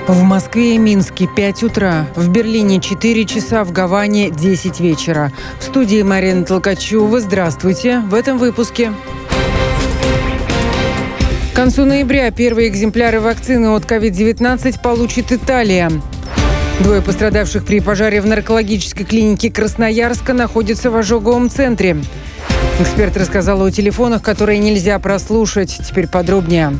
В Москве и Минске 5 утра, в Берлине 4 часа, в Гаване 10 вечера. В студии Марина Толкачева. Здравствуйте. В этом выпуске. К концу ноября первые экземпляры вакцины от COVID-19 получит Италия. 2 пострадавших при пожаре в наркологической клинике Красноярска находятся в ожоговом центре. Эксперт рассказал о телефонах, которые нельзя прослушать. Теперь подробнее.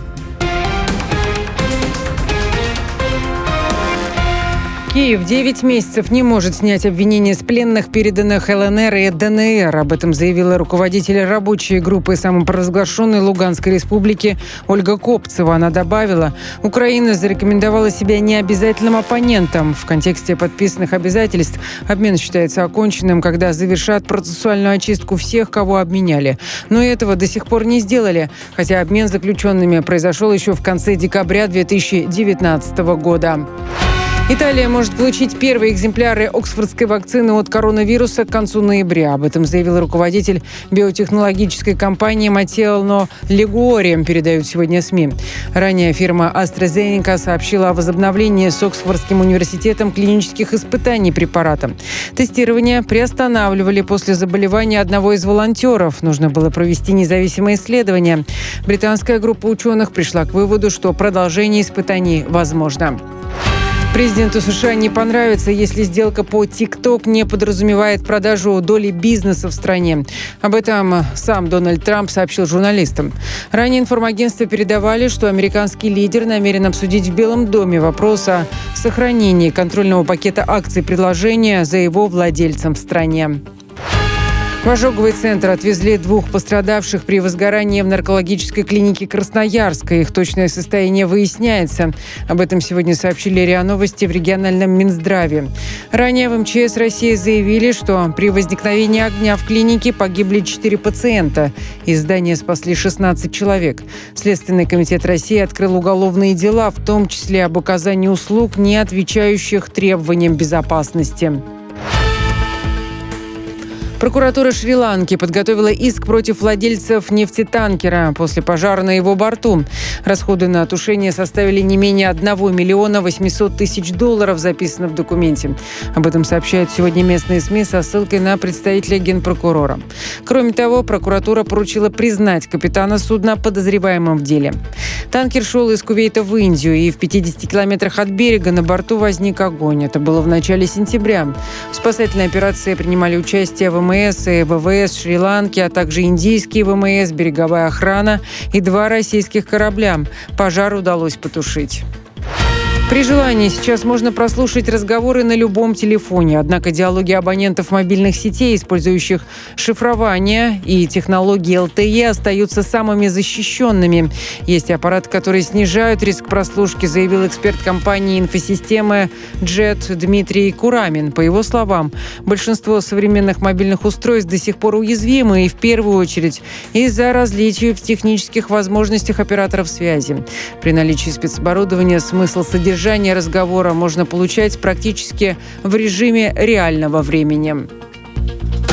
Киев 9 месяцев не может снять обвинения с пленных, переданных ЛНР и ДНР. Об этом заявила руководитель рабочей группы самопровозглашенной Луганской республики Ольга Копцева. Она добавила, Украина зарекомендовала себя необязательным оппонентом. В контексте подписанных обязательств обмен считается оконченным, когда завершат процессуальную очистку всех, кого обменяли. Но этого до сих пор не сделали, хотя обмен заключенными произошел еще в конце декабря 2019 года. Италия может получить первые экземпляры оксфордской вакцины от коронавируса к концу ноября. Об этом заявил руководитель биотехнологической компании Маттео Лигуори, передают сегодня СМИ. Ранее фирма AstraZeneca сообщила о возобновлении с Оксфордским университетом клинических испытаний препарата. Тестирование приостанавливали после заболевания одного из волонтеров. Нужно было провести независимое исследование. Британская группа ученых пришла к выводу, что продолжение испытаний возможно. Президенту США не понравится, если сделка по TikTok не подразумевает продажу доли бизнеса в стране. Об этом сам Дональд Трамп сообщил журналистам. Ранее информагентства передавали, что американский лидер намерен обсудить в Белом доме вопрос о сохранении контрольного пакета акций предложения за его владельцем в стране. В ожоговый центр отвезли 2 пострадавших при возгорании в наркологической клинике Красноярска. Их точное состояние выясняется. Об этом сегодня сообщили РИА Новости в региональном Минздраве. Ранее в МЧС России заявили, что при возникновении огня в клинике погибли 4 пациента. Из здания спасли 16 человек. Следственный комитет России открыл уголовные дела, в том числе об оказании услуг, не отвечающих требованиям безопасности. Прокуратура Шри-Ланки подготовила иск против владельцев нефтетанкера после пожара на его борту. Расходы на тушение составили не менее $1 800 000, записано в документе. Об этом сообщают сегодня местные СМИ со ссылкой на представителя генпрокурора. Кроме того, прокуратура поручила признать капитана судна подозреваемым в деле. Танкер шел из Кувейта в Индию, и в 50 километрах от берега на борту возник огонь. Это было в начале сентября. В спасательной операции принимали участие ВМС и ВВС Шри-Ланки, а также индийские ВМС, береговая охрана и 2 российских корабля. Пожар удалось потушить. При желании сейчас можно прослушать разговоры на любом телефоне. Однако диалоги абонентов мобильных сетей, использующих шифрование и технологии LTE, остаются самыми защищенными. Есть аппараты, которые снижают риск прослушки, заявил эксперт компании инфосистемы JET Дмитрий Курамин. По его словам, большинство современных мобильных устройств до сих пор уязвимы, и в первую очередь из-за различий в технических возможностях операторов связи. При наличии спецоборудования смысл содержания разговора можно получать практически в режиме реального времени.